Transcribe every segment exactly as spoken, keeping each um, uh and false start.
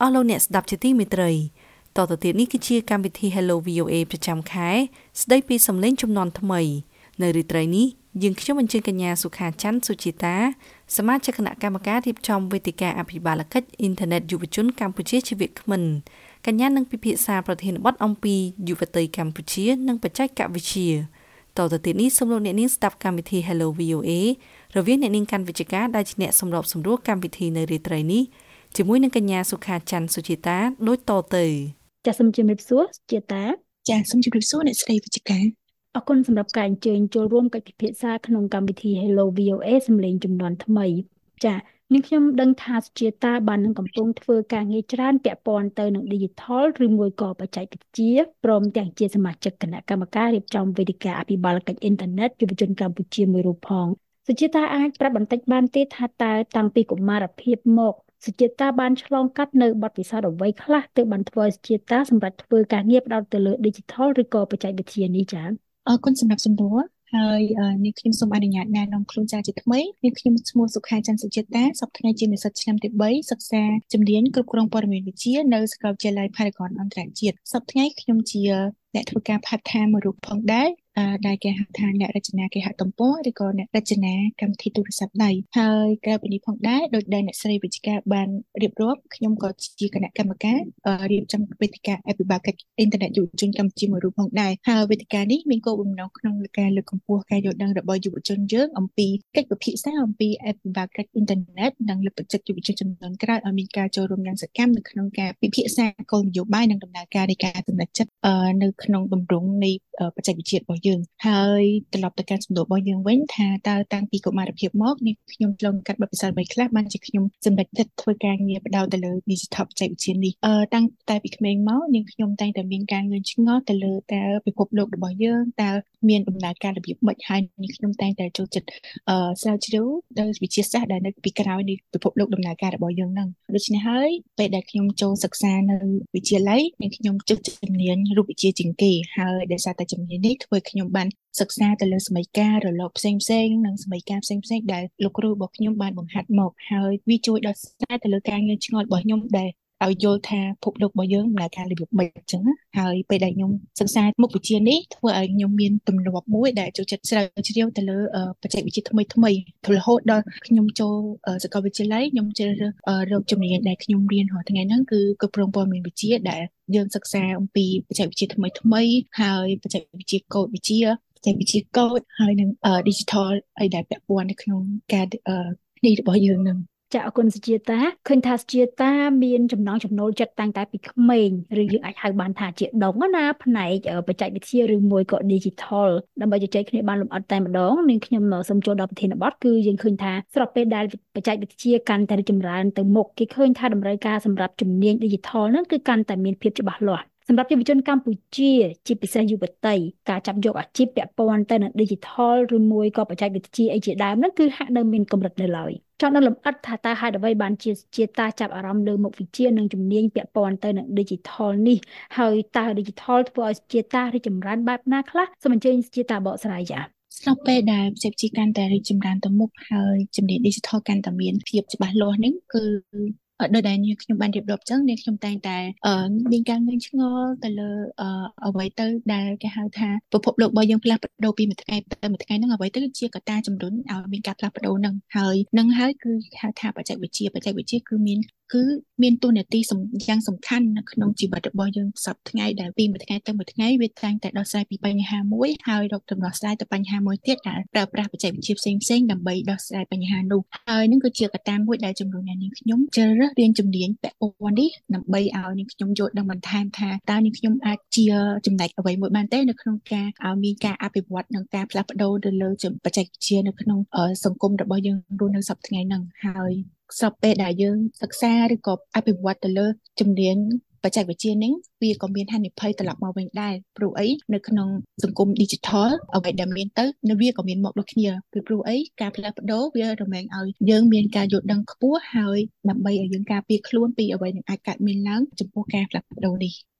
អស់លោកអ្នកស្ដាប់ជាទីមេត្រីតទៅទៀតនេះគឺជាកម្មវិធី Hello វី អូ เอ ប្រចាំខែស្ដីពីសម្លេងជំនាន់ថ្មីនៅរាត្រីនេះយើងខ្ញុំអញ្ជើញកញ្ញាសុខាច័ន្ទសុជីតាសមាជិកគណៈកម្មការរៀបចំវេទិកាអភិបាលកិច្ចអ៊ីនធឺណិតយុវជនកម្ពុជាជាវាគ្មិនកញ្ញានឹងពិភាក្សាប្រធានបទអំពីយុវតីកម្ពុជានិងបច្ចេកវិទ្យាតទៅទៀតនេះសូមលោកអ្នកនាងស្ដាប់កម្មវិធី Hello វី អូ เอ រវាងអ្នកនាងកាន់វិជ្ជាការដែលជាអ្នកសម្របសម្រួលកម្មវិធីនៅរាត្រីនេះជាមួយនឹងកញ្ញាសុខាច័ន្ទសុជីតាដូចតទៅចាសសូមជម្រាបសួរសុជីតាចាសសូមជម្រាបសួរអ្នកស្រីវិជ្ជការអរគុណសម្រាប់ការអញ្ជើញចូលរួមកិច្ចពិភាក្សាក្នុងកម្មវិធី Hello វី អូ เอ សម្លេងជំនាន់ថ្មីចា៎នាងខ្ញុំដឹងថាសុជីតាបាននឹងកំពុងធ្វើការងារច្រើនពាក់ព័ន្ធទៅនឹង Digital ឬមួយក៏បច្ចេកវិទ្យាព្រមទាំងជាសមាជិកគណៈកម្មការរៀបចំវេទិកាអភិបាលកិច្ចអ៊ីនធឺណិតយុវជនកម្ពុជាមួយរូបផងសុជីតាអាចប្រាប់បន្តិចបានទេថាតើតាំងពីកុមារភាពមកសុជីតាបានឆ្លងកាត់នៅបទពិសោធន៍អ្វីខ្លះទើបបានធ្វើឲ្យសុជីតាសម្រេចធ្វើការងារផ្ដោតទៅលើ Digital ឬក៏បច្ចេកវិទ្យានេះចា៎អរគុណសម្រាប់សំណួរហើយនាងខ្ញុំសូមអនុញ្ញាតណែនាំខ្លួនចាស់ជាថ្មីនាងខ្ញុំឈ្មោះសុខាច័ន្ទសុជីតាសប្តាហ៍ថ្ងៃជានិស្សិតឆ្នាំទីបីសិក្សាជំនាញគ្រប់គ្រងព័ត៌មានវិទ្យានៅសាកលវិទ្យាល័យ Paragon អន្តរជាតិសប្តាហ៍ថ្ងៃខ្ញុំជាអ្នកធ្វើការ part time មួយរូបផងដែរដែលគេហៅថាអ្នករចនាគេហទំព័រឬក៏អ្នករចនាកម្មវិធីទូរស័ព្ទដៃហើយក្រៅពីនេះផងដែរដោយដែលអ្នកស្រីវិជ្ជការបានរៀបរាប់ខ្ញុំក៏ជាគណៈកម្មការរៀបចំវេទិកាអភិបាលកិច្ចអ៊ីនធឺណិតយុវជនកម្ពុជាមួយរូបផងដែរហើយវេទិកានេះមានគោលបំណងក្នុងការលើកកម្ពស់ការយល់ដឹងរបស់យុវជនយើងអំពីកិច្ចពិភាក្សាអំពីអភិបាលកិច្ចអ៊ីនធឺណិតនិងលើកទឹកចិត្តយុវជនជំនាន់ក្រោយឲ្យមានការចូលរួមយ៉ាងសកម្មនៅក្នុងការពិភាក្សាគោលនយោបាយនិងដំណើរការនៃការសម្រេចចិត្តនៅក្នុងទម្រង់នៃបច្ចេកវិទ្យារបស់យើងហើយត្រឡប់ទៅការសំណួររបស់យើងវិញថាតើតាំងពីកុមារភាពមកនេះខ្ញុំឆ្លងកាត់បទពិសោធន៍អ្វីខ្លះបានជាខ្ញុំសម្រេចចិត្តធ្វើការងារបដោតទៅលើ Digital បច្ចេកវិទ្យានេះអឺតាំងតែពីក្មេងមកនាងខ្ញុំតែងតែមានការងឿងឆ្ងល់ទៅលើតើពិភពលោករបស់យើងតើមានដំណើរការរបៀបម៉េចហើយនាងខ្ញុំតែងតែចូលចិត្តអឺស្រាវជ្រាវដោយវិទ្យាសាស្ត្រដែលនៅពីក្រោយនៃពិភពលោកដំណើរការរបស់យើងហ្នឹងដូច្នេះហើយពេលដែលខ្ញុំចូលសិក្សានៅវិទ្យាល័យនាងខ្ញុំជិះជំនាញរូបវិទ្យាជាងគេហើយដោយសារតែជំនាញនេះធ្វើឲ្យខ្ញុំបានសិក្សាទៅលើសម័យកាលរលកផ្សេងផ្សេងនិងសម័យកាលផ្សេងផ្សេងដែលលោកគ្រូរបស់ខ្ញុំបានបង្ហាត់មកហើយវាជួយដល់ស្រាយទៅលើការងឿងឆ្ងល់របស់ខ្ញុំដែលឲ្យយល់ថាភពលោករបស់យើងដំណើរការរបៀបម៉េចអញ្ចឹងហើយពេលដែលខ្ញុំសិក្សាមុខវិជ្ជានេះធ្វើឲ្យខ្ញុំមានទម្លាប់មួយដែលចូលចិត្តស្រាវជ្រាវទៅលើបច្ចេកវិទ្យាថ្មីថ្មីរហូតដល់ខ្ញុំចូលសាកលវិទ្យាល័យខ្ញុំជ្រើសរើសរកជំនាញដែលខ្ញុំរៀនរាល់ថ្ងៃហ្នឹងគឺគ្រប់គ្រងព័ត៌មានវិទ្យាដែលយើងសិក្សាអំពីបច្ចេកវិទ្យាថ្មីថ្មីហើយបច្ចេកវិទ្យាកូដវិទ្យាបច្ចេកវិទ្យាកូដហើយនឹង digital អីដែលពាក់ព័ន្ធនៅក្នុងការនេះរបស់យើងនឹងចាអរគុណសុជីតាឃើញថាសុជីតាមានចំណងចំណូលចិត្តតាំងតែពីក្មេងឬយើងអាចហៅបានថាជាដងណាផ្នែកបច្ចេកវិទ្យាឬមួយក៏ Digital ដើម្បីជជែកគ្នាបានលម្អិតតែម្ដងនាងខ្ញុំសូមចូលដល់ប្រធានបទគឺយើងឃើញថាស្របពេលដែលបច្ចេកវិទ្យាកាន់តែរីកចម្រើនទៅមុខគេឃើញថាតម្រូវការសម្រាប់ជំនាញ Digital ហ្នឹងគឺកាន់តែមានភាពច្បាស់លាស់សម្រាប់យុវជនកម្ពុជាជាពិសេសយុវតីការចាប់យកអាជីពពាក់ព័ន្ធទៅនឹង Digital ឬមួយក៏បច្ចេកវិទ្យាអីជាដើមហ្នឹងគឺហាក់នៅមានកម្រិតនៅឡើយចង់ដល់លម្អិតថាតើហេតុអ្វីបានជាជាតាចាប់អារម្មណ៍លើមុខវិជ្ជានិងជំនាញពាក់ព័ន្ធទៅនឹង Digital នេះហើយតើ Digital ធ្វើឲ្យជាតារីកចម្រើនបែបណាខ្លះសូមអញ្ជើញជាតាបកស្រាយចា៎ស្របពេលដែលបច្ចេកវិទ្យាកាន់តែរីកចម្រើនទៅមុខហើយជំនាញ Digital កាន់តែមានភាពច្បាស់លាស់នេះគឺដោយដែលនាងខ្ញុំបានរៀបរាប់ចឹងនាងខ្ញុំតែងតែមានការងឿងឆ្ងល់ទៅលើអ្វីទៅដែលគេហៅថាពិភពលោករបស់យើងផ្លាស់ប្ដូរពីមួយថ្ងៃទៅមួយថ្ងៃហ្នឹងអ្វីទៅជាកត្តាជំរុញឲ្យមានការផ្លាស់ប្ដូរហ្នឹងហើយនឹងហើយគឺហៅថាបច្ចេកវិទ្យាបច្ចេកវិទ្យាគឺមានគឺមានតួនាទីយ៉ាងសំខាន់នៅក្នុងជីវិតរបស់យើងសប្តាហ៍ថ្ងៃដែលពីមួយថ្ងៃទៅមួយថ្ងៃវាតែងតែដោះស្រាយពីបញ្ហាមួយហើយរកដំណោះស្រាយទៅបញ្ហាមួយទៀតដែលប្រើប្រាស់បច្ចេកវិទ្យាផ្សេងផ្សេងដើម្បីដោះស្រាយបញ្ហានោះហើយនឹងគឺជាកត្តាមួយដែលជំរុញឲ្យនាងខ្ញុំជ្រើសរើសរៀនជំនាញពាក់ព័ន្ធនេះដើម្បីឲ្យនាងខ្ញុំយល់ដឹងបន្ថែមថាតើនាងខ្ញុំអាចជាចំណែកអ្វីមួយបានទេនៅក្នុងការឲ្យមានការអភិវឌ្ឍនិងការផ្លាស់ប្ដូរទៅលើបច្ចេកវិទ្យានៅក្នុងសង្គមរបស់យើងរស់នៅសប្តាហ៍ថ្ងៃហ្នឹងហើយស្របពេលដែលយើងសិក្សាឬក៏អភិវឌ្ឍទៅលើជំនាញបច្ចេកវិទ្យានេះវាក៏មានហានិភ័យត្រឡប់មកវិញដែរព្រោះអីនៅក្នុងសង្គម Digital អ្វីដែលមានទៅនៅវាក៏មានមកដូចគ្នាពីព្រោះអីការផ្លាស់ប្ដូរវារមែងឲ្យយើងមានការយល់ដឹងខ្ពស់ហើយដើម្បីឲ្យយើងការពារខ្លួនពីអ្វីនឹងអាចកើតមានឡើងចំពោះការផ្លាស់ប្ដូរនេះចា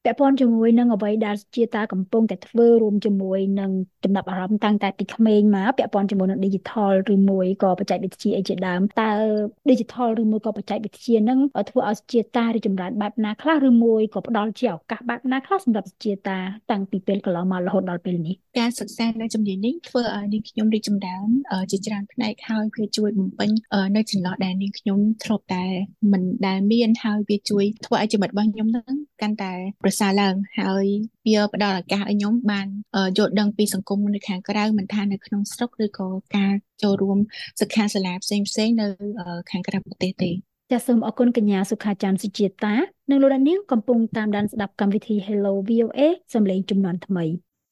ពាក់ព័ន្ធជាមួយនឹងអ្វីដែលជាតាកំពុងតែធ្វើរួមជាមួយនឹងចំណាប់អារម្មណ៍តាំងតែពីក្មេងមកពាក់ព័ន្ធជាមួយនឹង digital ឬមួយក៏បច្ចេកវិទ្យាអីជាដើមតើ digital ឬមួយក៏បច្ចេកវិទ្យានឹងធ្វើឲ្យជាតារីចម្រើនបែបណាខ្លះឬមួយក៏ផ្ដល់ជាឱកាសបែបណាខ្លះសម្រាប់ជាតាតាំងពីពេលកន្លងមករហូតដល់ពេលនេះការសិក្សានៅជំនាញនេះធ្វើឲ្យនាងខ្ញុំរីកចម្រើនជាច្រើនផ្នែកហើយវាជួយបំពេញនៅចន្លោះដែលនាងខ្ញុំធ្លាប់តែមិនដែលមានហើយវាជួយធ្វើឲ្យជីវិតរបស់ខ្ញុំនឹងកាន់តែប្រសើរឡើងហើយវាផ្ដល់ឱកាសឲ្យខ្ញុំបានយល់ដឹងពីសង្គមនៅខាងក្រៅមិនថានៅក្នុងស្រុកឬក៏ការចូលរួមសិក្ខាសាលាផ្សេងផ្សេងនៅខាងក្រៅប្រទេសទេចាសសូមអរគុណកញ្ញាសុខាច័ន្ទសុជាតានិងលោកនាងកំពុងតាមដានស្ដាប់កម្មវិធី Hello វី អូ เอ សំឡេងជំនាន់ថ្មី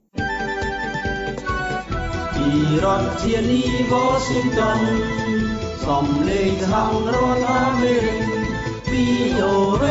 ពីរដ្ឋធានី Washington សំឡេងសហរដ្ឋអាមេរិក វី អូ เอ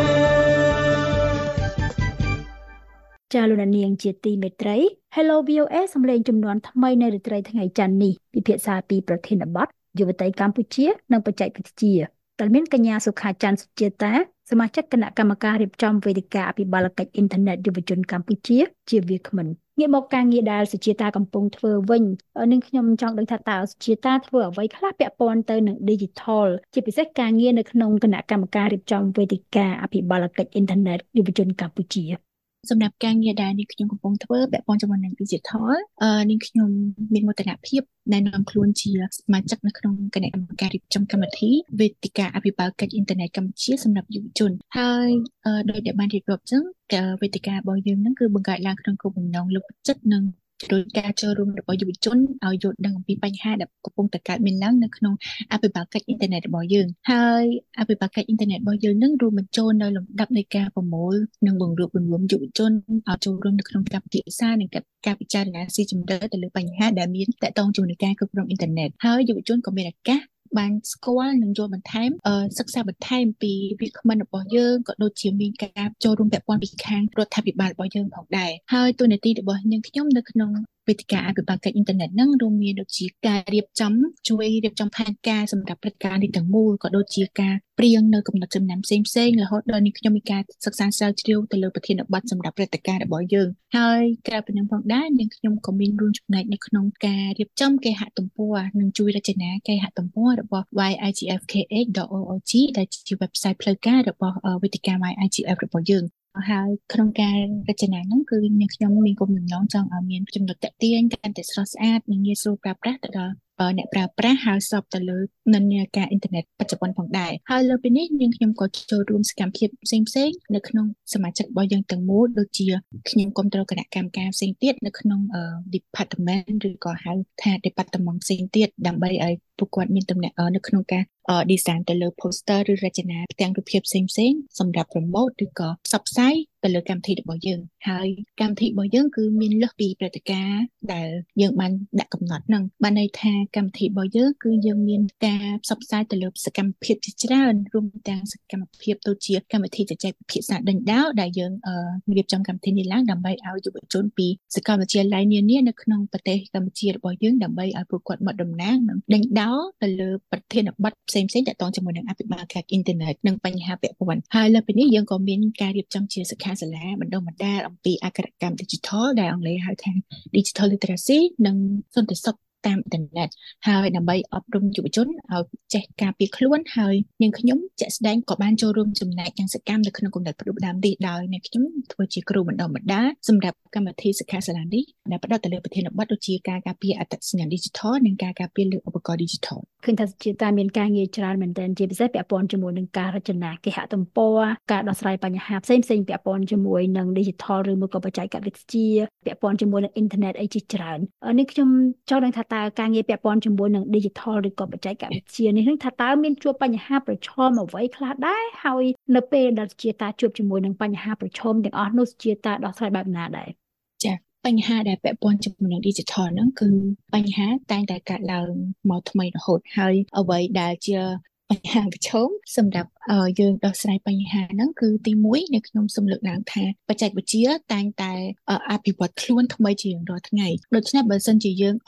ចាលោកនាងជាទីមេត្រី Hello វី អូ เอ សំឡេងជំនាន់ថ្មីនៅរាត្រីថ្ងៃច័ន្ទនេះពិភាក្សាពីប្រធានបទយុវតីកម្ពុជានិងបច្ចេកវិទ្យាដែលមានកញ្ញាសុខាច័ន្ទសុជាតាសមាជិកគណៈកម្មការរៀបចំវេទិកាអភិបាលកិច្ចអ៊ីនធឺណិតយុវជនកម្ពុជាជាវាគ្មិនងាកមកការងារដែលសុជាតាកំពុងធ្វើវិញនឹងខ្ញុំចង់ដឹងថាតើសុជាតាធ្វើអ្វីខ្លះពាក់ព័ន្ធទៅនឹង digital ជាពិសេសការងារនៅក្នុងគណៈកម្មការរៀបចំវេទិកាអភិបាលកិច្ចអ៊ីនធឺណិតយុវជនកម្ពុជាសម្រាប់ការងារដែលនាងខ្ញុំកំពុងធ្វើពាក់ព័ន្ធជាមួយនឹង digital អឺនាងខ្ញុំមានមោទនភាពណែនាំខ្លួនជាសមាជិកនៅក្នុងគណៈកម្មការរៀបចំកម្មវិធីវេទិកាអភិបាលកិច្ចអ៊ីនធឺណិតកម្ពុជាសម្រាប់យុវជនហើយដោយដែលបានរៀបរាប់ចឹងវេទិការបស់យើងហ្នឹងគឺបង្កើតឡើងក្នុងគោលបំណងលើកទឹកចិត្តនិងដោយការចូលរួមរបស់យុវជនឲ្យយល់ដឹងអំពីបញ្ហាដែលកំពុងតែកើតមានឡើងនៅក្នុងអភិបាលកិច្ចអ៊ីនធឺណិតរបស់យើងហើយអភិបាលកិច្ចអ៊ីនធឺណិតរបស់យើងនឹងរួមបញ្ចូលនៅលំដាប់នៃការប្រមូលនិងបង្រួបបង្រួមយុវជនឲ្យចូលរួមនៅក្នុងការពិភាក្សានិងការពិចារណាស៊ីជម្រៅទៅលើបញ្ហាដែលមានទាក់ទងជាមួយនឹងការគ្រប់គ្រងអ៊ីនធឺណិតហើយយុវជនក៏មានឱកាសបានស្គាល់និងយល់បន្ថែមសិក្សាបន្ថែមពីវាគ្មិនរបស់យើងក៏ដូចជាមានការចូលរួមពាក់ព័ន្ធពីខាងរដ្ឋាភិបាលរបស់យើងផងដែរហើយទូនាទីរបស់នាងខ្ញុំនៅក្នុងវេទិកាអភិបាលកិច្ចអ៊ីនធឺណិតហ្នឹងរួមមានដូចជាការរៀបចំជួយរៀបចំផែនការសម្រាប់ព្រឹត្តិការណ៍នេះទាំងមូលក៏ដូចជាការព្រៀងនៅកំណត់ចំណាំផ្សេងផ្សេងរហូតដល់នេះខ្ញុំមានការសិក្សាស្រាវជ្រាវទៅលើប្រធានបទសម្រាប់ព្រឹត្តិការណ៍របស់យើងហើយក្រៅពីនេះផងដែរនាងខ្ញុំក៏មានរួមចំណែកនៅក្នុងការរៀបចំគេហទំព័រនិងជួយរចនាគេហទំព័ររបស់ វ៉ៃ អៃ ជី អេហ្វ ខេ អេច ដត អូ អារ ជី ដែលជា website ផ្លូវការរបស់វេទិកា វ៉ៃ អៃ ជី អេហ្វ របស់យើងហើយក្នុងការរចនាហ្នឹងគឺនាងខ្ញុំមានគោលបំណងចង់ឲ្យមានចំណុចតាក់ទាញកាន់តែស្រស់ស្អាតនិងងាយស្រួលប្រើប្រាស់ទៅដល់អ្នកប្រើប្រាស់ហើយស្របទៅលើនិន្នាការអ៊ីនធឺណិតបច្ចុប្បន្នផងដែរហើយលើពីនេះនាងខ្ញុំក៏ចូលរួមសកម្មភាពផ្សេងផ្សេងនៅក្នុងសមាជិករបស់យើងទាំងមូលដូចជាខ្ញុំគ្រប់គ្រងគណៈកម្មការផ្សេងទៀតនៅក្នុង department ឬក៏ហៅថា department ផ្សេងទៀតដើម្បីឲ្យពួកគាត់មានតំណែងនៅក្នុងការ design ទៅលើ poster ឬរចនាផ្ទាំងរូបភាពផ្សេងផ្សេងសម្រាប់ promote ឬក៏ផ្សព្វផ្សាយទៅលើកម្មវិធីរបស់យើងហើយកម្មវិធីរបស់យើងគឺមានលើសពីព្រឹត្តិការណ៍ដែលយើងបានដាក់កំណត់ហ្នឹងបានន័យថាកម្មវិធីរបស់យើងគឺយើងមានការផ្សព្វផ្សាយទៅលើសកម្មភាពជាច្រើនរួមទាំងសកម្មភាពដូចជាកម្មវិធីជជែកពិភាក្សាដេញដោលដែលយើងរៀបចំកម្មវិធីនេះឡើងដើម្បីឲ្យយុវជនពីសាកលវិទ្យាល័យនានានៅក្នុងប្រទេសកម្ពុជារបស់យើងដើម្បីឲ្យពួកគាត់មកតំណាងនិងដេញដោលទៅលើប្រធានបទផ្សេងផ្សេងទាក់ទងជាមួយនឹងអភិបាលកិច្ចអ៊ីនធឺណិតនិងបញ្ហាពាក់ព័ន្ធហើយលើពីនេះយើងក៏មានការរៀបចំជាសិក្ខាសាលាបណ្ដុះបណ្ដាលអំពីអក្ខរកម្ម Digital ដែលអង់គ្លេសហៅថា Digital Literacy និងសន្តិសុខតាមអ៊ីនធឺណិតហើយដើម្បីអប់រំយុវជនឲ្យចេះការពារខ្លួនហើយនាងខ្ញុំជាក់ស្ដែងក៏បានចូលរួមចំណែកយ៉ាងសកម្មនៅក្នុងគំនិតផ្ដួចផ្ដើមនេះដោយនាងខ្ញុំធ្វើជាគ្រូបណ្ដុះបណ្ដាលសម្រាប់កម្មវិធីសិក្ខាសាលានេះដែលផ្ដោតទៅលើប្រធានបទដូចជាការការពារអត្តសញ្ញាណ Digital និងការការពារលើឧបករណ៍ Digital ឃើញថាជាតាមានការងារច្រើនមែនទែនជាពិសេសពាក់ព័ន្ធជាមួយនឹងការរចនាគេហទំព័រការដោះស្រាយបញ្ហាផ្សេងផ្សេងពាក់ព័ន្ធជាមួយនឹង Digital ឬមួយក៏បច្ចេកវិទ្យាពាក់ព័ន្ធជាមួយនឹង Internet អីជាច្រើននេះខ្ញុំចង់ដឹងថាតើការងារពាក់ព័ន្ធជាមួយនឹង Digital ឬក៏បច្ចេកវិទ្យានេះថាតើមានជួបបញ្ហាប្រឈមអ្វីខ្លះដែរហើយនៅពេលដែលជាតាជួបជាមួយនឹងបញ្ហាប្រឈមទាំងអស់នោះជាតាដោះស្រាយបែបណាដែរចា៎បញ្ហាដែលពាក់ព័ន្ធជាមួយនឹង Digital ហ្នឹងគឺបញ្ហាតែងតែកើតឡើងមកថ្មីរហូតហើយអ្វីដែលជាបញ្ហាប្រឈមសម្រាប់យើងដោះស្រាយបញ្ហាហ្នឹងគឺទីមួយនៅខ្ញុំសូមលើកឡើងថាបច្ចេកវិទ្យាតែងតែអភិវឌ្ឍខ្លួនថ្មីជារៀងរាល់ថ្ងៃដូច្នេះបើសិនជាយើងអត់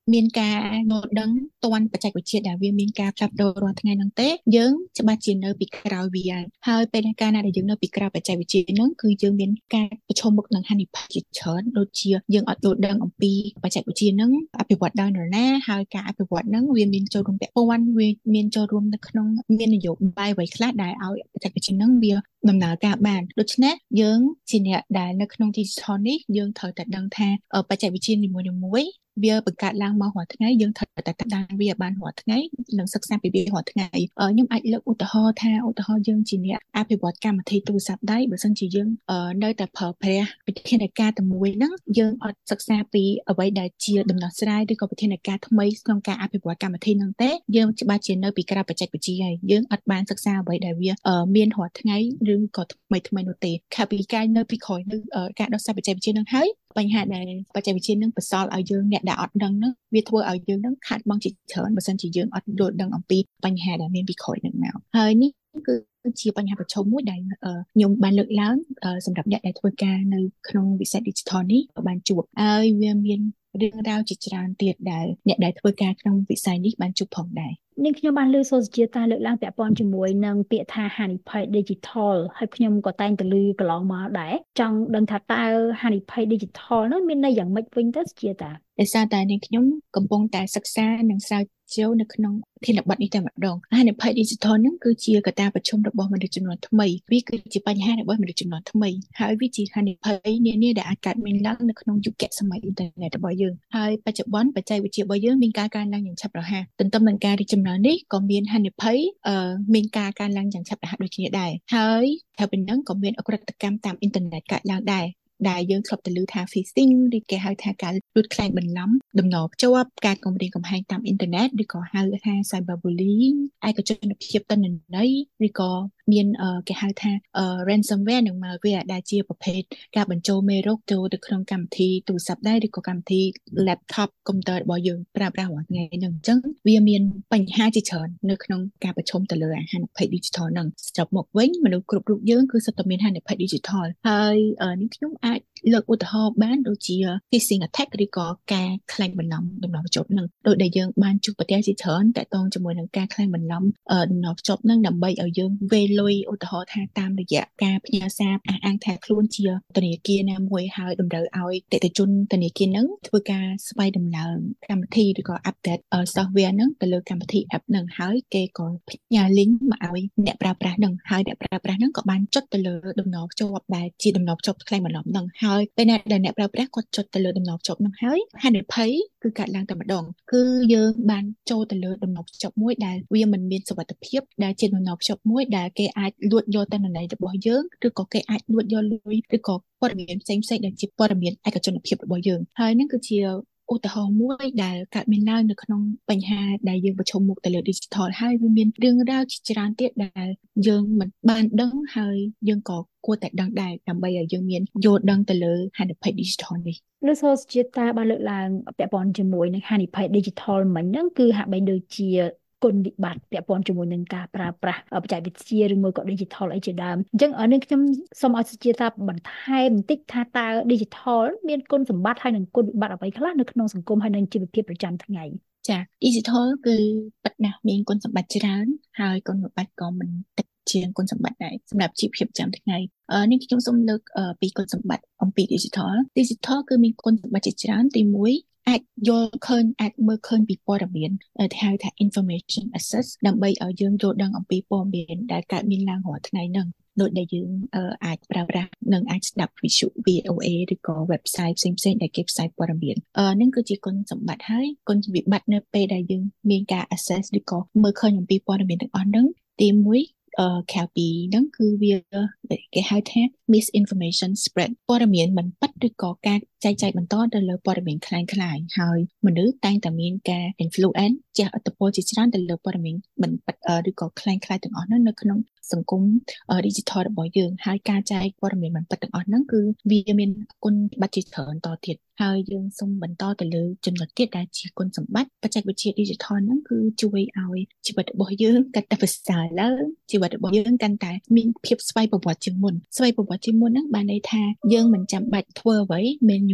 មានការយល់ដឹងទាន់បច្ចេកវិទ្យាដែលវាមានការផ្លាស់ប្ដូររាល់ថ្ងៃហ្នឹងទេយើងច្បាស់ជានៅពីក្រោយវាហើយពេលកាលណាដែលយើងនៅពីក្រោយបច្ចេកវិទ្យាហ្នឹងគឺយើងមានការប្រឈមមុខនឹងហានិភ័យជាច្រើនដូចជាយើងអត់យល់ដឹងអំពីបច្ចេកវិទ្យាហ្នឹងអភិវឌ្ឍដោយនរណាហើយការអភិវឌ្ឍហ្នឹងវាមានចូលរួមពាក់ព័ន្ធវាមានចូលរួមនៅក្នុងមាននយោបាយអ្វីខ្លះដែលឲ្យបច្ចេកវិទ្យាហ្នឹងវាដំណើរការបានដូច្នេះយើងជាអ្នកដែលនៅក្នុង digital នេះយើងត្រូវតែដឹងថាបច្ចេកវិទ្យានីមួយៗវាបង្កើតឡើងមករាល់ថ្ងៃយើងត្រូវតែតាមវាបានរាល់ថ្ងៃនិងសិក្សាពីវារាល់ថ្ងៃខ្ញុំអាចលើកឧទាហរណ៍ថាឧទាហរណ៍យើងជាអ្នកអភិវឌ្ឍកម្មវិធីទូរស័ព្ទដៃបើសិនជាយើងនៅតែប្រើប្រាស់វិធានការតែមួយហ្នឹងយើងអត់សិក្សាពីអ្វីដែលជាដំណោះស្រាយឬក៏វិធានការថ្មីក្នុងការអភិវឌ្ឍកម្មវិធីហ្នឹងទេយើងច្បាស់ជានៅពីក្រៅបច្ចេកវិទ្យាហើយយើងអត់បានសិក្សាអ្វីដែលវាមានរាល់ថ្ងៃឬក៏ថ្មីថ្មីនោះទេខាពីការនៅពីក្រោយនៅការដោះស្រាយបច្ចេកវិទ្យាហ្នឹងហើយបញ្ហាដែលបច្ចេកវិទ្យានឹងបន្សល់ឲ្យយើងអ្នកដែលអត់ដឹងហ្នឹងវាធ្វើឲ្យយើងហ្នឹងខាតបង់ជាច្រើនបើសិនជាយើងអត់យល់ដឹងអំពីបញ្ហាដែលមានពីក្រោយហ្នឹងមកហើយនេះគឺជាបញ្ហាប្រឈមមួយដែលខ្ញុំបានលើកឡើងសម្រាប់អ្នកដែលធ្វើការនៅក្នុងវិស័យ digital នេះបានជួបហើយវាមានរឿងរ៉ាវជាច្រើនទៀតដែលអ្នកដែលធ្វើការក្នុងវិស័យនេះបានជួបផងដែរនាងខ្ញុំបានលើសូសជាតាលើកឡើងពាក់ព័ន្ធជាមួយនឹងពាក្យថាហានិភ័យ digital ហើយខ្ញុំក៏តែងតែលើកន្លងមកដែរចង់ដឹងថាតើហានិភ័យ digital នោះមានន័យយ៉ាងម៉េចវិញទៅជាតាដោយសារតែនាងខ្ញុំកំពុងតែសិក្សានិងស្រាវជ្រាវនៅក្នុងធានបទនេះតែម្ដងហានិភ័យ digital ហ្នឹងគឺជាកត្តាប្រឈមរបស់មនុស្សចំនួនថ្មីវាគឺជាបញ្ហារបស់មនុស្សចំនួនថ្មីហើយវាជាហានិភ័យនានាដែលអាចកើតមានឡើងនៅក្នុងយុគសម័យអ៊ីនធឺណិតរបស់យើងហើយបច្ចុប្បន្នបច្ចេកវិទ្យារបស់យើងមានការកើនឡើងយ៉ាងឆាប់រហ័សទន្ទឹមនឹងការរីកចម្រើននេះក៏មានហានិភ័យមានការកើនឡើងយ៉ាងឆាប់រហ័សដូចគ្នាដែរហើយថែមពីហ្នឹងក៏មានអក្រិតកម្មតាមអ៊ីនធឺណិតកើតឡើងដែរដែលយើងធ្លាប់ទៅលើថា phishing ឬគេហៅថាការលួចក្លែងបន្លំដំណភ្ជាប់ការគំរាមកំហែងតាមអ៊ីនធឺណិតឬក៏ហៅថា cyberbullying ឯកជនភាពទិន្នន័យឬក៏មានគេហៅថា ransomware និង malware ដែលជាប្រភេទការបញ្ចូលមេរោគចូលទៅក្នុងកម្មវិធីទូរស័ព្ទដៃឬក៏កម្មវិធី laptop កុំព្យូទ័ររបស់យើងប្រើប្រាស់រាល់ថ្ងៃហ្នឹងអញ្ចឹងវាមានបញ្ហាជាច្រើននៅក្នុងការប្រឈមទៅលើហានិភ័យ digital ហ្នឹងស្របមកវិញមនុស្សគ្រប់រូបយើងគឺសុទ្ធតែមានហានិភ័យ digital ហើយនេះខ្ញុំអាចលើកឧទាហរណ៍បានដូចជា phishing attack ឬក៏ការក្លែងបន្លំដំណភ្ជាប់ហ្នឹងដោយដែលយើងបានជួបប្រទះជាច្រើនតាក់ទងជាមួយនឹងការក្លែងបន្លំដំណភ្ជាប់ហ្នឹងដើម្បីឲ្យយើងវេលុយឧទាហរណ៍ថាតាមរយៈការផ្ញើសារអះអាងថាខ្លួនជាធនាគារណាមួយហើយតម្រូវឲ្យតេតិជនធនាគារហ្នឹងធ្វើការស្វ័យដំឡើងកម្មវិធីឬក៏ update software ហ្នឹងទៅលើកម្មវិធី app ហ្នឹងហើយគេក៏ផ្ញើ link មកឲ្យអ្នកប្រើប្រាស់ហ្នឹងហើយអ្នកប្រើប្រាស់ហ្នឹងក៏បានចុចទៅលើដំណភ្ជាប់ដែលជាដំណភ្ជាប់ក្លែងបន្លំហ្នឹងហើយពេលណាដែលអ្នកប្រើប្រាស់គាត់ចុចទៅលើដំណភ្ជាប់ហ្នឹងហើយហានិភ័យគឺកើតឡើងតែម្ដងគឺយើងបានចូលទៅលើដំណភ្ជាប់មួយដែលវាមិនមានសុវត្ថិភាពដែលជាដំណភ្ជាប់មួយដែលគេអាចលួចយកទិន្នន័យរបស់យើងឬក៏គេអាចលួចយកលុយឬក៏ព័ត៌មានផ្សេងៗដែលជាព័ត៌មានឯកជនភាពរបស់យើងហើយហ្នឹងគឺជាឧទាហរណ៍មួយដែលកើតមានឡើងនៅក្នុងបញ្ហាដែលយើងប្រឈមមុខទៅលើ digital ហើយវាមានរឿងរ៉ាវជាច្រើនទៀតដែលយើងមិនបានដឹងហើយយើងក៏គួរតែដឹងដែរដើម្បីឲ្យយើងមានយល់ដឹងទៅលើហានិភ័យ digital នេះលើសូសជាតាបានលើកឡើងពាក់ព័ន្ធជាមួយនឹងហានិភ័យ digital មិញហ្នឹងគឺហាក់បីដូចជាគុណវិបត្តិពាក់ព័ន្ធជាមួយនឹងការប្រើប្រាស់បច្ចេកវិទ្យាឬមួយក៏ digital អីជាដើមអញ្ចឹងនេះខ្ញុំសូមឲ្យសុជាតាបន្ថែមបន្តិចថាតើ digital មានគុណសម្បត្តិហើយនិងគុណវិបត្តិអ្វីខ្លះនៅក្នុងសង្គមហើយនិងជីវភាពប្រចាំថ្ងៃចា digital គឺពិតណាស់មានគុណសម្បត្តិច្រើនហើយគុណវិបត្តិក៏មិនតិចជាងគុណសម្បត្តិដែរសម្រាប់ជីវភាពប្រចាំថ្ងៃនេះខ្ញុំសូមលើកពីគុណសម្បត្តិអំពី digital digital គឺមានគុណសម្បត្តិជាច្រើនទីមួយអាចយល់ឃើញអាចមើលឃើញពីព័ត៌មានដែលហៅថា information access ដើម្បីឲ្យយើងយល់ដឹងអំពីព័ត៌មានដែលកើតមានឡើងរាល់ថ្ងៃហ្នឹងដូចដែលយើងអាចប្រើប្រាស់និងអាចស្ដាប់វិទ្យុ វី អូ អេ ឬក៏ website ផ្សេងៗដែលគេផ្សាយព័ត៌មានហ្នឹងគឺជាគុណសម្បត្តិហើយគុណវិបត្តិនៅពេលដែលយើងមានការ access ឬក៏មើលឃើញអំពីព័ត៌មានទាំងអស់ហ្នឹងទីមួយអឺក្រៅពីហ្នឹងគឺវាគេហៅថា misinformation spread ព័ត៌មានមិនពិតឬក៏ការចែកចាយបន្តទៅលើព័ត៌មានคล้ายៗហើយមនុស្សតែងតែមានការ influence ជះឥទ្ធិពលជាច្រើនទៅលើព័ត៌មានមិនពិតឬក៏คล้ายៗទាំងអស់ហ្នឹងនៅក្នុងសង្គម digital របស់យើងហើយការចែកព័ត៌មានមិនពិតទាំងអស់ហ្នឹងគឺវាមានគុណបត្តិជាច្រើនតទៀតហើយយើងសូមបន្តទៅលើចំណុចទៀតដែលជាគុណសម្បត្តិបច្ចេកវិទ្យា digital ហ្នឹងគឺជួយឲ្យជីវិតរបស់យើងកាន់តែប្រសើរឡើងជីវិតរបស់យើងកាន់តែមានភាពស្វ័យប្រវត្តិជាងមុនស្វ័យប្រវត្តិជាងមុនហ្នឹងបានន័យថាយើងមិនចាំបាច់ធ្វើអ្វី manual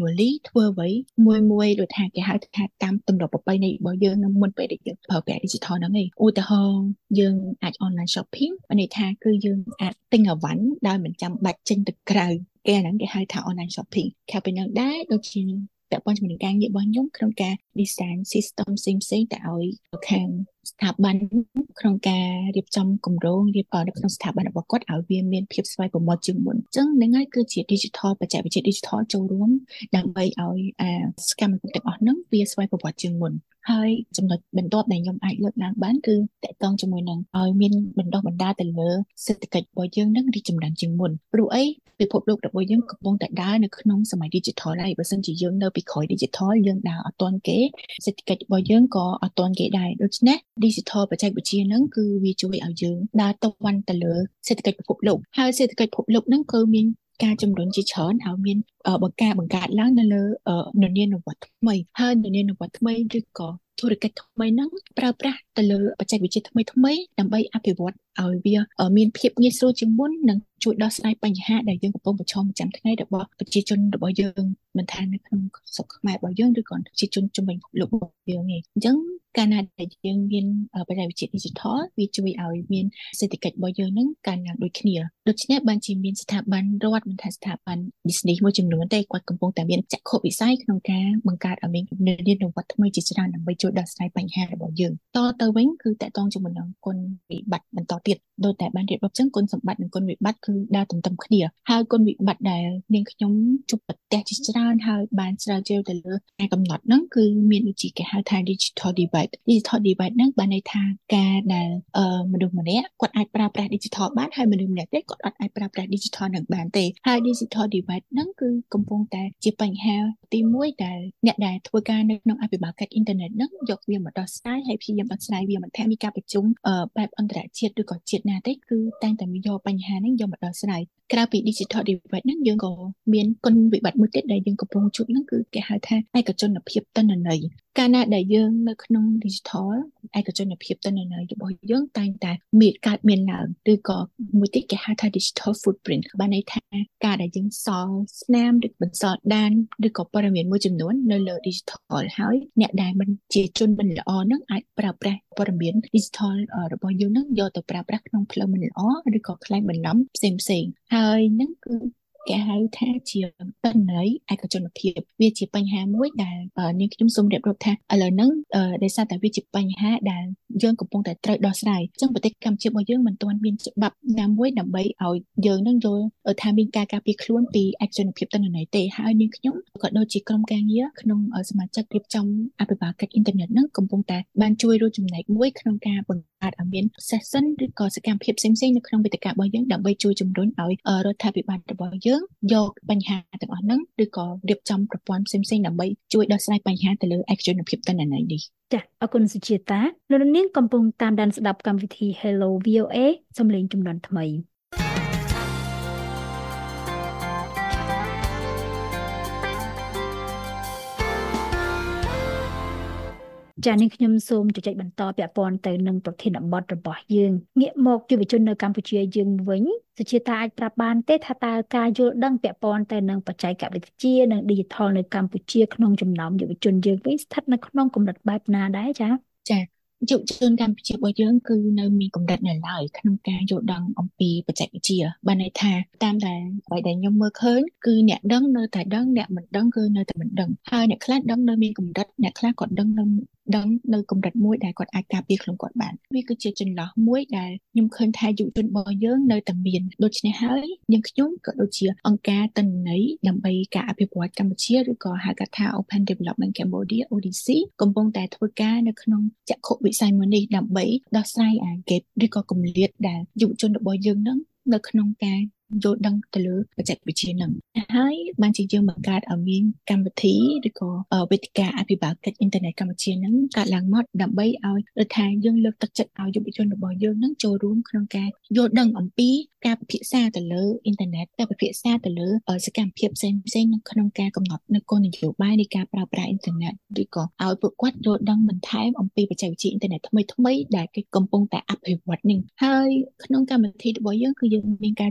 continually ធ្វើអ្វីមួយមួយដូចថាគេហៅថាតាមទម្លាប់ប្រពៃណីរបស់យើងនៅមុនពេលដែលយើងប្រើប្រាស់ digital ហ្នឹងឯងឧទាហរណ៍យើងអាច online shopping មានន័យថាគឺយើងអាចទិញអីវ៉ាន់ដោយមិនចាំបាច់ចេញទៅក្រៅគេហ្នឹងគេហៅថា online shopping ខែពីនឹងដែរដូចជាពាក់ព័ន្ធជាមួយនឹងការងាររបស់ខ្ញុំក្នុងការ design system ផ្សេងៗតែឲ្យខាងស្ថាប័នក្នុងការរៀបចំគម្រោងរៀបចំនៅក្នុងស្ថាប័នរបស់គាត់ឲ្យវាមានភាពស្វ័យប្រវត្តិជាងមុនអញ្ចឹងហ្នឹងហើយគឺជា digital បច្ចេកវិទ្យា digital ចូលរួមដើម្បីឲ្យអាសកម្មភាពទាំងអស់ហ្នឹងវាស្វ័យប្រវត្តិជាងមុនហើយចំណុចបន្ទាប់ដែលខ្ញុំអាចលើកឡើងបានគឺតកតងជាមួយនឹងឲ្យមានបណ្ដុះបណ្ដាលទៅលើសេដ្ឋកិច្ចរបស់យើងនឹងរីកចម្រើនជាងមុនព្រោះអីពិភពលោករបស់យើងកំពុងតែដើរនៅក្នុងសម័យ digital ហើយបើសិនជាយើងនៅពីក្រោយ digital យើងដើរអត់ទាន់គេសេដ្ឋកិច្ចរបស់យើងក៏អត់ទាន់គេដែរដូច្នេះ digital បច្ចេកវិទ្យាហ្នឹងគឺវាជួយឲ្យយើងដើរទៅវ៉ាន់ទៅលើសេដ្ឋកិច្ចពិភពលោកហើយសេដ្ឋកិច្ចពិភពលោកហ្នឹងគឺមានការជំរុញជាច្រើនឲ្យមានបង្ការបង្កើតឡើងនៅលើននានុវត្តន៍ថ្មីហើយននានុវត្តន៍ថ្មីឬក៏ធុរកិច្ចថ្មីហ្នឹងប្រើប្រាស់ទៅលើបច្ចេកវិទ្យាថ្មីថ្មីដើម្បីអភិវឌ្ឍឲ្យវាមានភាពងាយស្រួលជាងមុននិងជួយដោះស្រាយបញ្ហាដែលយើងកំពុងប្រឈមប្រចាំថ្ងៃរបស់ប្រជាជនរបស់យើងមិនថានៅក្នុងស្រុកខ្មែររបស់យើងឬក៏ប្រជាជនជុំវិញពិភពលោករបស់យើងទេអញ្ចឹងកាលណាដែលយើងមានបច្ចេកវិទ្យា digital វាជួយឲ្យមានសេដ្ឋកិច្ចរបស់យើងហ្នឹងកើនឡើងដូចគ្នាដូច្នេះបានជាមានស្ថាប័នរដ្ឋមិនថាស្ថាប័ន business មួយចំនួនទេគាត់កំពុងតែមានចក្ខុវិស័យក្នុងការបង្កើតឲ្យមានននានុវត្តន៍ថ្មីជាច្រើនដើម្បីជួយដោះស្រាយបញ្ហារបស់យើងតទៅវិញគឺតកតងជាមួយនឹងគុណវិបត្តិបន្តទៀតដូចតែបានរៀបរាប់ចឹងគុណសម្បត្តិនិងគុណវិបត្តិគឺដើរទន្ទឹមគ្នាហើយគុណវិបត្តិដែលនាងខ្ញុំជួបប្រទះជាច្រើនហើយបានស្រាវជ្រាវទៅលើការកំណត់ហ្នឹងគឺមានដូចជាគេហៅថា digital divide digital divide ហ្នឹងបានន័យថាការដែលមនុស្សម្នាក់គាត់អាចប្រើប្រាស់ digital បានហើយមនុស្សម្នាក់ទៀតគាត់អត់អាចប្រើប្រាស់ digital នឹងបានទេហើយ digital divide ហ្នឹងគឺកំពុងតែជាបញ្ហាទីមួយដែលអ្នកដែលធ្វើការនៅក្នុងអភិបាលកិច្ចអ៊ីនធឺណិតហ្នឹងយកវាមកដោះស្រាយហើយព្យាយាមដោះស្រាយវាមិនថាមានការប្រជុំបែបអន្តរជាតិឬក៏ជាតិណាទេគឺតែងតែមានយកបញ្ហាហ្នឹងយកមកដោះស្រាយក្រៅពី digital divide ហ្នឹងយើងក៏មានគុណវិបត្តិមួយទៀតដែលយើងកំពុងជួបហ្នឹងគឺគេហៅថាឯកជនភាពទិន្នន័យកាលណាដែលយើងនៅក្នុង digital ឯកជនភាពទិន្នន័យរបស់យើងតែងតែមានកើតមានឡើងឬក៏មួយទៀតគេហៅថា digital footprint បានន័យថាការដែលយើងសល់ស្នាមឬបន្សល់ដានឬក៏ព័ត៌មានមួយចំនួននៅលើ digital ហើយអ្នកដែលមិនជាជនមិនល្អហ្នឹងអាចប្រើប្រាស់ព័ត៌មាន digital របស់យើងហ្នឹងយកទៅប្រើប្រាស់ក្នុងផ្លូវមិនល្អឬក៏ក្លែងបន្លំផ្សេងផ្សេងហើយហ្នឹងគឺគេហៅថាជាទិន្នន័យឯកជនភាពវាជាបញ្ហាមួយដែលនាងខ្ញុំសូមរៀបរាប់ថាឥឡូវហ្នឹងដោយសារតែវាជាបញ្ហាដែលយើងកំពុងតែត្រូវដោះស្រាយអញ្ចឹងប្រទេសកម្ពុជារបស់យើងមិនទាន់មានច្បាប់ណាមួយដើម្បីឲ្យយើងនឹងយល់ថាមានការការពារខ្លួនពីឯកជនភាពទិន្នន័យទេហើយនាងខ្ញុំក៏ដូចជាក្រុមការងារក្នុងសមាជិករៀបចំអភិបាលកិច្ចអ៊ីនធឺណិតហ្នឹងកំពុងតែបានជួយរួមចំណែកមួយក្នុងការបង្កើតឲ្យមាន session ឬក៏សកម្មភាពផ្សេងៗនៅក្នុងវេទិការបស់យើងដើម្បីជួយជំរុញឲ្យរដ្ឋាភិបាលរបស់យើងយកបញ្ហាទាំងអស់ហ្នឹងឬក៏រៀបចំប្រព័ន្ធផ្សេងៗដើម្បីជួយដោះស្រាយបញ្ហាទៅលើឯកជនភាពទិន្នន័យនេះចា៎អរគុណសុជាតាលោកនាងកំពុងតាមដានស្ដាប់កម្មវិធី Hello វី អូ เอ សំឡេងជំនាន់ថ្មីចា៎នេះខ្ញុំសូមជជែកបន្តពាក់ព័ន្ធទៅនឹងប្រធានបទរបស់យើងងាកមកយុវជននៅកម្ពុជាយើងវិញសុជាតាអាចប្រាប់បានទេថាតើការយល់ដឹងពាក់ព័ន្ធទៅនឹងបច្ចេកវិទ្យានិង digital នៅកម្ពុជាក្នុងចំណោមយុវជនយើងវិញស្ថិតនៅក្នុងកម្រិតបែបណាដែរចា៎ចា៎យុវជនកម្ពុជារបស់យើងគឺនៅមានកម្រិតនៅឡើយក្នុងការយល់ដឹងអំពីបច្ចេកវិទ្យាបានន័យថាតាមដែលអ្វីដែលខ្ញុំមើលឃើញគឺអ្នកដឹងនៅតែដឹងអ្នកមិនដឹងគឺនៅតែមិនដឹងហើយអ្នកខ្លះដឹងនៅមានកម្រិតអ្នកខ្លះក៏ដឹងនៅដឹងនៅកម្រិតមួយដែលគាត់អាចការពារខ្លួនគាត់បានវាគឺជាចន្លោះមួយដែលខ្ញុំឃើញថាយុវជនរបស់យើងនៅតែមានដូច្នេះហើយយើងខ្ញុំក៏ដូចជាអង្គការទិន្នន័យដើម្បីការអភិវឌ្ឍកម្ពុជាឬក៏ហៅកាត់ថា Open Development Cambodia អូ ឌី ซี កំពុងតែធ្វើការនៅក្នុងចក្ខុវិស័យមួយនេះដើម្បីដោះស្រាយអាកេតឬក៏គម្លាតដែលយុវជនរបស់យើងនឹងនៅក្នុងការយល់ដឹងទៅលើបច្ចេកវិទ្យាហ្នឹងហើយបានជាយើងបង្កើតឲ្យមានកម្មវិធីឬក៏វេទិកាអភិបាលកិច្ចអ៊ីនធឺណិតកម្ពុជាហ្នឹងកើតឡើងមកដើម្បីឲ្យរដ្ឋាភិបាលយើងលើកទឹកចិត្តឲ្យយុវជនរបស់យើងហ្នឹងចូលរួមក្នុងការយល់ដឹងអំពីការពិភាក្សាទៅលើអ៊ីនធឺណិតការពិភាក្សាទៅលើសកម្មភាពផ្សេងផ្សេងនៅក្នុងការកំណត់នៅគោលនយោបាយនៃការប្រើប្រាស់អ៊ីនធឺណិតឬក៏ឲ្យពួកគាត់យល់ដឹងបន្ថែមអំពីបច្ចេកវិទ្យាអ៊ីនធឺណិតថ្មីៗដែលគេកំពុងតែអភិវឌ្ឍនេះហើយក្នុងកម្មវិធីរបស់យើងគឺយើងមានការចូលរួមពី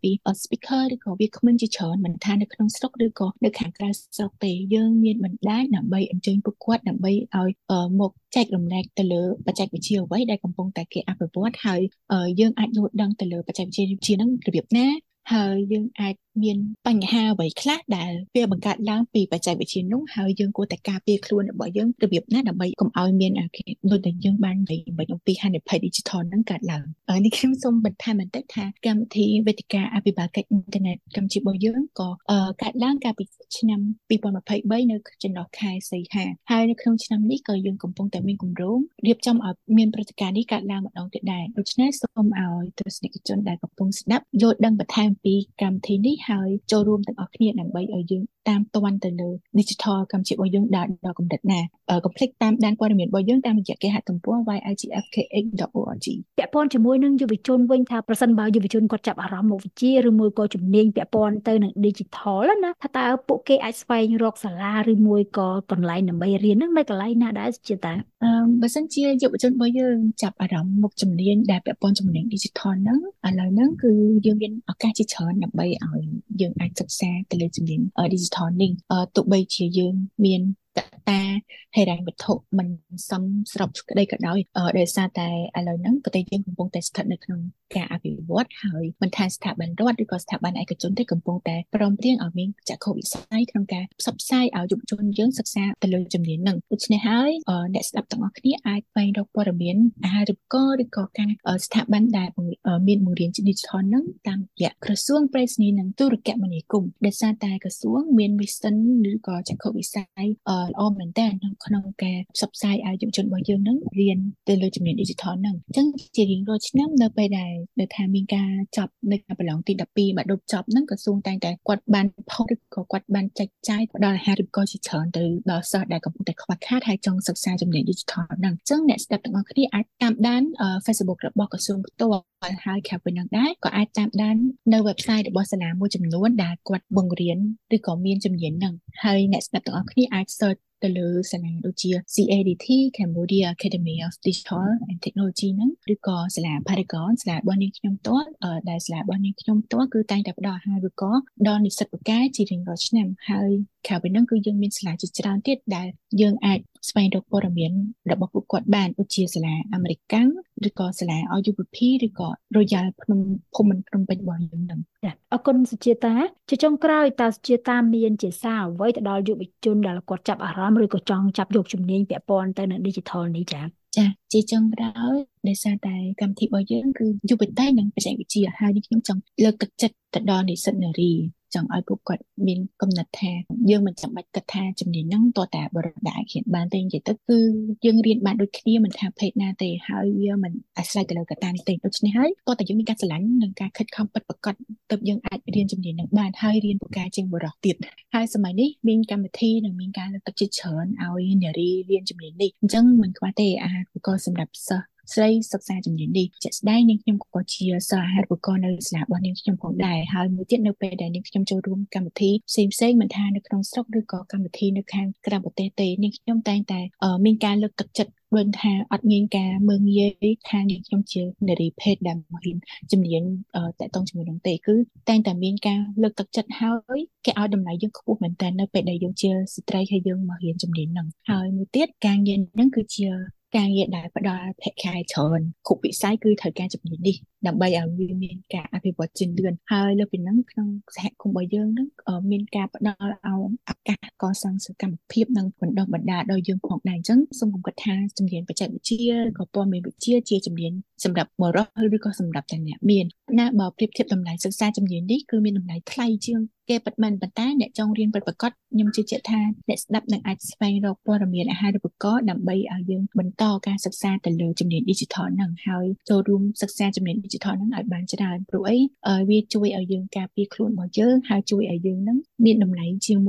ពី speaker ឬក៏វាគ្មិនជាច្រើនមិនថានៅក្នុងស្រុកឬក៏នៅខាងក្រៅស្រុកទេយើងមានបណ្ដាញដើម្បីអញ្ជើញពួកគាត់ដើម្បីឲ្យមកចែករំលែកទៅលើបច្ចេកវិទ្យាអ្វីដែលកំពុងតែគេអភិវឌ្ឍហើយយើងអាចយល់ដឹងទៅលើបច្ចេកវិទ្យាហ្នឹងរបៀបណាហើយយើងអាចមានបញ្ហាអ្វីខ្លះដែលវាបង្កើតឡើងពីបច្ចេកវិទ្យានោះហើយយើងគួរតែការពារខ្លួនរបស់យើងរបៀបណាដើម្បីកុំឲ្យមានដូចដែលយើងបាននិយាយអំពីហានិភ័យ digital ហ្នឹងកើតឡើងនេះខ្ញុំសូមបន្ថែមបន្តិចថាកម្មវិធីវេទិកាអភិបាលកិច្ចអ៊ីនធឺណិតកម្ពុជារបស់យើងក៏កើតឡើងកាលពីឆ្នាំពីរពាន់ម្ភៃបីនៅចន្លោះខែសីហាហើយនៅក្នុងឆ្នាំនេះក៏យើងកំពុងតែមានគម្រោងរៀបចំឲ្យមានព្រឹត្តិការណ៍នេះកើតឡើងម្ដងទៀតដែរដូច្នេះសូមឲ្យទស្សនិកជនដែលកំពុងស្ដាប់យល់ដឹងបន្ថែមពីកម្មវិធីនេះហើយចូលរួមទាំងអស់គ្នាដើម្បីឲ្យយើងតាមទាន់ទៅលើ digital កម្ពុជារបស់យើងដល់ដល់កម្រិតណាកុំភ្លេចតាមដានព័ត៌មានរបស់យើងតាមរយៈគេហទំព័រ y i g f k x dot org ពាក់ព័ន្ធជាមួយនឹងយុវជនវិញថាប្រសិនបើយុវជនគាត់ចាប់អារម្មណ៍មុខវិជ្ជាឬមួយក៏ជំនាញពាក់ព័ន្ធទៅនឹង digital ណាថាតើពួកគេអាចស្វែងរកសាលាឬមួយក៏កន្លែងដើម្បីរៀននឹងនៅកន្លែងណាដែរជាតាអឺបើសិនជាយុវជនរបស់យើងចាប់អារម្មណ៍មុខជំនាញដែលពាក់ព័ន្ធជំនាញ digital ហ្នឹងឥឡូវហ្នឹងគឺយើងមានឱកាសជាច្រើនដើម្បីឲ្យយើងអាចសិក្សាទៅលើជំនាញ digital នេះទោះបីជាយើងមានកត្តាហិរញ្ញវត្ថុមិនសមស្របក្តីក៏ដោយដោយសារតែឥឡូវហ្នឹងប្រទេសយើងកំពុងតែស្ថិតនៅក្នុងការអភិវឌ្ឍហើយមិនថាស្ថាប័នរដ្ឋឬក៏ស្ថាប័នឯកជនទេកំពុងតែព្រមព្រៀងឲ្យមានចក្ខុវិស័យក្នុងការផ្សព្វផ្សាយឲ្យយុវជនយើងសិក្សាទៅលើជំនាញហ្នឹងដូច្នេះហើយអ្នកស្ដាប់ទាំងអស់គ្នាអាចស្វែងរកព័ត៌មានអាហារូបករណ៍ឬក៏ការស្ថាប័នដែលមានបង្រៀន digital ហ្នឹងតាមរយៈក្រសួងប្រៃសណីនិងទូរគមនាគមន៍ដោយសារតែក្រសួងមានមីសិនឬក៏ចក្ខុវិស័យល្អមែនតើក្នុងការផ្សព្វផ្សាយឲ្យយុវជនរបស់យើងនឹងរៀនទៅលើជំនាញ digital ហ្នឹងអញ្ចឹងជារៀងរាល់ឆ្នាំនៅពេលដែលនៅថាមានការចប់នៅប្រឡងទីដប់ពីរបាក់ឌុបចប់ហ្នឹងក្រសួងតែងតែគាត់បានផុសឬក៏គាត់បានចែកចាយផ្ដល់អាហារូបករណ៍ជាច្រើនទៅដល់សិស្សដែលកំពុងតែខ្វះខាតហើយចង់សិក្សាជំនាញ digital ហ្នឹងអញ្ចឹងអ្នកស្ដាប់ទាំងអស់គ្នាអាចតាមដាន Facebook របស់ក្រសួងផ្ទាល់ហើយក្រៅពីហ្នឹងដែរក៏អាចតាមដាននៅ website របស់សាលាមួយចំនួនដែលគាត់បង្រៀនឬក៏មានជំនាញហ្នឹងហើយអ្នកស្ដាប់ទាំងអស់គ្នាអាច searchទៅលើសាលាដូចជា C A D T Cambodia Academy of Digital and Technology ហ្នឹងឬក៏សាលា Paragon សាលារបស់នាងខ្ញុំផ្ទាល់ដែលសាលារបស់នាងខ្ញុំផ្ទាល់គឺតែងតែផ្ដល់អាហារូបករណ៍ដល់និស្សិតពូកែជារៀងរាល់ឆ្នាំហើយក្រៅពីហ្នឹងគឺយើងមានសាលាជាច្រើនទៀតដែលយើងអាចស្វែងរកព័ត៌មានរបស់ពួកគាត់បានដូចជាសាលាអាមេរិកាំងឬក៏សាលា R U P P ឬក៏ Royal ភ្នំភូមិន្ទភ្នំពេញរបស់យើងហ្នឹងចាអរគុណសុជាតាជាចុងក្រោយតើសុជាតាមានជាសារអ្វីទៅដល់យុវជនដែលគាត់ចាប់អារម្មណ៍ឬក៏ចង់ចាប់យកជំនាញពាក់ព័ន្ធទៅនឹង digital នេះចាចាជាចុងក្រោយដោយសារតែកម្មវិធីរបស់យើងគឺយុវតីនិងបច្ចេកវិទ្យាហើយនេះខ្ញុំចង់លើកទឹកចិត្តទៅដល់និស្សិតនារីចង់ឲ្យពួកគាត់មានគំនិតថាយើងមិនចាំបាច់គិតថាជំនាញហ្នឹងតើតាបរិបទដែលរៀនបានទេនិយាយទៅគឺយើងរៀនបានដូចគ្នាមិនថាភេទណាទេហើយវាមិនអាស្រ័យទៅលើកត្តានេះទេដូច្នេះហើយតើតាយើងមានការស្រឡាញ់និងការខិតខំពិតប្រាកដទើបយើងអាចរៀនជំនាញហ្នឹងបានហើយរៀនពូកែជាងបរិបទទៀតហើយសម័យនេះមានកម្មវិធីនិងមានការលើកទឹកចិត្តច្រើនឲ្យនារីរៀនជំនាញនេះអញ្ចឹងមិនខ្វះទេអាហារូបករណ៍សម្រាប់សិស្សស្រីសិក្សាជំនាញនេះជាក់ស្ដែងនាងខ្ញុំក៏ជាសិស្សអាហារូបករណ៍នៅសាលារបស់នាងខ្ញុំផងដែរហើយមួយទៀតនៅពេលដែលនាងខ្ញុំចូលរួមកម្មវិធីផ្សេងផ្សេងមិនថានៅក្នុងស្រុកឬក៏កម្មវិធីនៅខាងក្រៅប្រទេសទេនាងខ្ញុំតែងតែមានការលើកទឹកចិត្តដូចថាអត់មានការមើងងាយថានាងខ្ញុំជានារីភេទដែលមករៀនជំនាញតកតងជាមួយនឹងទេគឺតែងតែមានការលើកទឹកចិត្តហើយគេឲ្យតម្លៃយើងខ្ពស់មែនតើនៅពេលដែលយើងជាស្ត្រីហើយយើងមករៀនជំនាញហ្នឹងហើយមួយទៀតការងារហ្នឹងគឺជាការងារដែលផ្ដល់ភក្ខែច្រើនគ្រប់វិស័យគឺត្រូវការជំនាញនេះដើម្បីឲ្យវាមានការអភិវឌ្ឍជាលឿនហើយលើពីហ្នឹងក្នុងសហគមន៍របស់យើងហ្នឹងមានការផ្ដល់ឲ្យឱកាសកសាងសកម្មភាពនិងបណ្ដុះបណ្ដាលដល់យើងផងដែរអញ្ចឹងសូមគំនិតថាជំនាញបច្ចេកវិទ្យាក៏ព័ត៌មានវិទ្យាជាជំនាញសម្រាប់បរិបទឬក៏សម្រាប់តែអ្នកមានណាបើប្រៀបធៀបតម្លៃសិក្សាជំនាញនេះគឺមានតម្លៃថ្លៃជាងគេពិតមែនប៉ុន្តែអ្នកចង់រៀនពិតប្រាកដខ្ញុំជឿជាក់ថាអ្នកស្ដាប់នឹងអាចស្វែងរកព័ត៌មានអាហារូបករណ៍ដើម្បីឲ្យយើងបន្តការសិក្សាទៅលើជំនាញ digital ហ្នឹងហើយចូលរួមសិក្សាជំនាញ digital ហ្នឹងឲ្យបានច្រើនព្រោះអីវាជួយឲ្យយើងការពារខ្លួនរបស់យើងហើយជួយឲ្យយើងហ្នឹងមានតម្លៃជាងមុន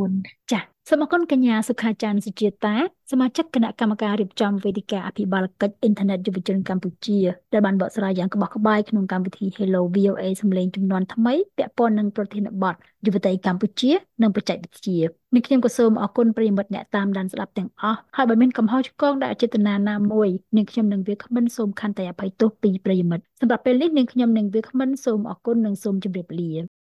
ចាសសូមអរគុណកញ្ញាសុខាចាន់សុជាតាសមាជិកគណៈកម្មការរៀបចំវេទិកាអភិបាលកិច្ចអ៊ីនធឺណិតយុវជនកម្ពុជាដែលបានបកស្រាយយ៉ាងក្បោះក្បាយក្នុងកម្មវិធី Hello វី អូ เอ សំឡេងជំនាន់ថ្មីពាក់ព័ន្ធនឹងប្រធានបទយុវតីកម្ពុជានិងបច្ចេកវិទ្យានេះខ្ញុំក៏សូមអរគុណប្រិយមិត្តអ្នកតាមដានស្ដាប់ទាំងអស់ហើយបើមានកំហុសឆ្គងដែលអចេតនាណាមួយនាងខ្ញុំនឹងវាគ្មិនសូមខន្តីអភ័យទោសពីប្រិយមិត្តសម្រាប់ពេលនេះនាងខ្ញុំនឹងវាគ្មិនសូមអរគុណនិងសូមជម្រាបលា